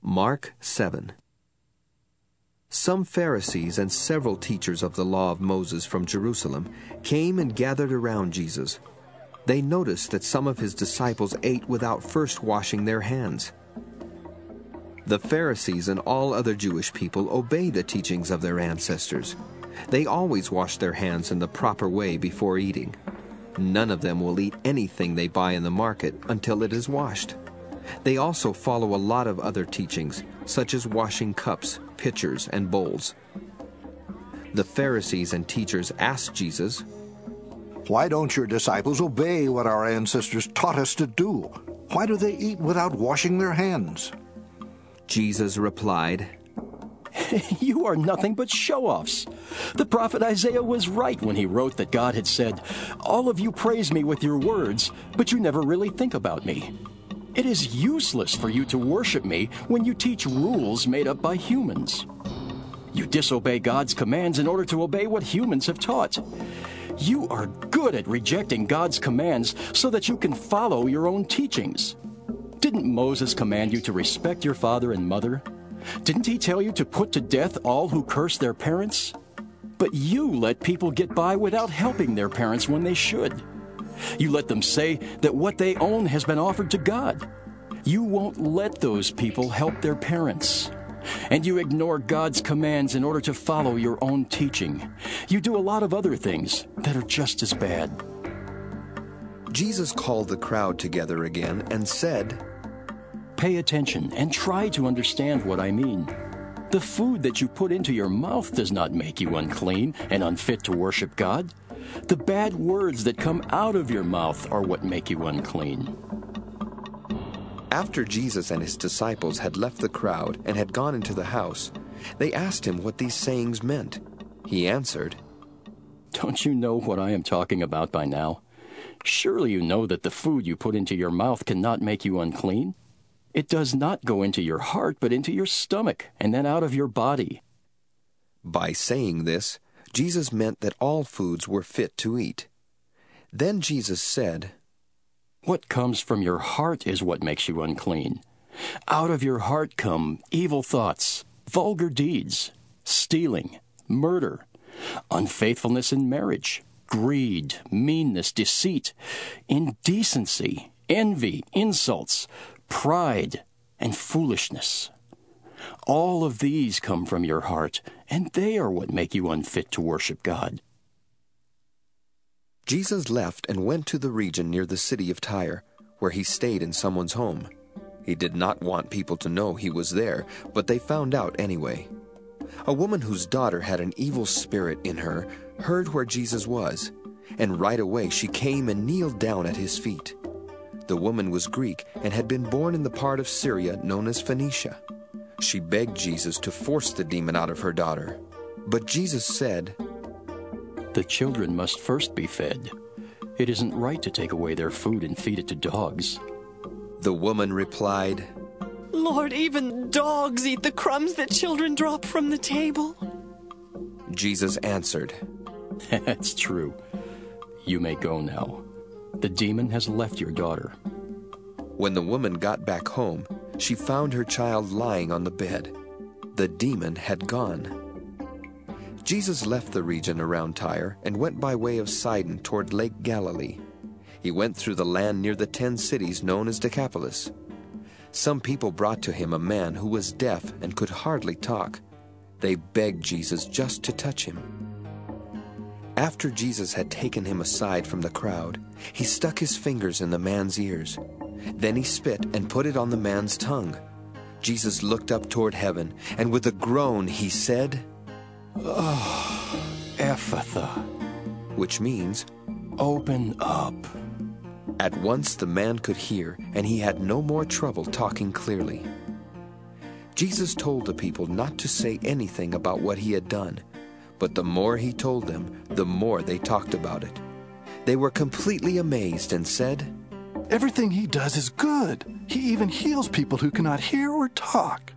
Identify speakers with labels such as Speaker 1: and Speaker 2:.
Speaker 1: Mark 7. Some Pharisees and several teachers of the law of Moses from Jerusalem came and gathered around Jesus. They noticed that some of his disciples ate without first washing their hands. The Pharisees and all other Jewish people obey the teachings of their ancestors. They always wash their hands in the proper way before eating. None of them will eat anything they buy in the market until it is washed. They also follow a lot of other teachings, such as washing cups, pitchers, and bowls. The Pharisees and teachers asked Jesus,
Speaker 2: "Why don't your disciples obey what our ancestors taught us to do? Why do they eat without washing their hands?"
Speaker 1: Jesus replied,
Speaker 3: You are nothing but show-offs. The prophet Isaiah was right when he wrote that God had said, "All of you praise me with your words, but you never really think about me." It is useless for you to worship me when you teach rules made up by humans. You disobey God's commands in order to obey what humans have taught. You are good at rejecting God's commands so that you can follow your own teachings. Didn't Moses command you to respect your father and mother? Didn't he tell you to put to death all who curse their parents? But you let people get by without helping their parents when they should. You let them say that what they own has been offered to God. You won't let those people help their parents. And you ignore God's commands in order to follow your own teaching. You do a lot of other things that are just as bad.
Speaker 1: Jesus called the crowd together again and said,
Speaker 3: Pay attention and try to understand what I mean. The food that you put into your mouth does not make you unclean and unfit to worship God. The bad words that come out of your mouth are what make you unclean.
Speaker 1: After Jesus and his disciples had left the crowd and had gone into the house, they asked him what these sayings meant. He answered,
Speaker 3: Don't you know what I am talking about by now? Surely you know that the food you put into your mouth cannot make you unclean. It does not go into your heart, but into your stomach, and then out of your body.
Speaker 1: By saying this, Jesus meant that all foods were fit to eat. Then Jesus said,
Speaker 3: What comes from your heart is what makes you unclean. Out of your heart come evil thoughts, vulgar deeds, stealing, murder, unfaithfulness in marriage, greed, meanness, deceit, indecency, envy, insults, pride, and foolishness. All of these come from your heart, and they are what make you unfit to worship God.
Speaker 1: Jesus left and went to the region near the city of Tyre, where he stayed in someone's home. He did not want people to know he was there, but they found out anyway. A woman whose daughter had an evil spirit in her heard where Jesus was, and right away she came and kneeled down at his feet. The woman was Greek and had been born in the part of Syria known as Phoenicia. She begged Jesus to force the demon out of her daughter. But Jesus said,
Speaker 3: The children must first be fed. It isn't right to take away their food and feed it to dogs.
Speaker 1: The woman replied,
Speaker 4: Lord, even dogs eat the crumbs that children drop from the table.
Speaker 1: Jesus answered,
Speaker 3: That's true. You may go now. The demon has left your daughter.
Speaker 1: When the woman got back home, she found her child lying on the bed. The demon had gone. Jesus left the region around Tyre and went by way of Sidon toward Lake Galilee. He went through the land near the 10 cities known as Decapolis. Some people brought to him a man who was deaf and could hardly talk. They begged Jesus just to touch him. After Jesus had taken him aside from the crowd, he stuck his fingers in the man's ears. Then he spit and put it on the man's tongue. Jesus looked up toward heaven, and with a groan he said,
Speaker 3: Ephatha,
Speaker 1: which means,
Speaker 3: open up.
Speaker 1: At once the man could hear, and he had no more trouble talking clearly. Jesus told the people not to say anything about what he had done, but the more he told them, the more they talked about it. They were completely amazed and said,
Speaker 5: Everything he does is good. He even heals people who cannot hear or talk.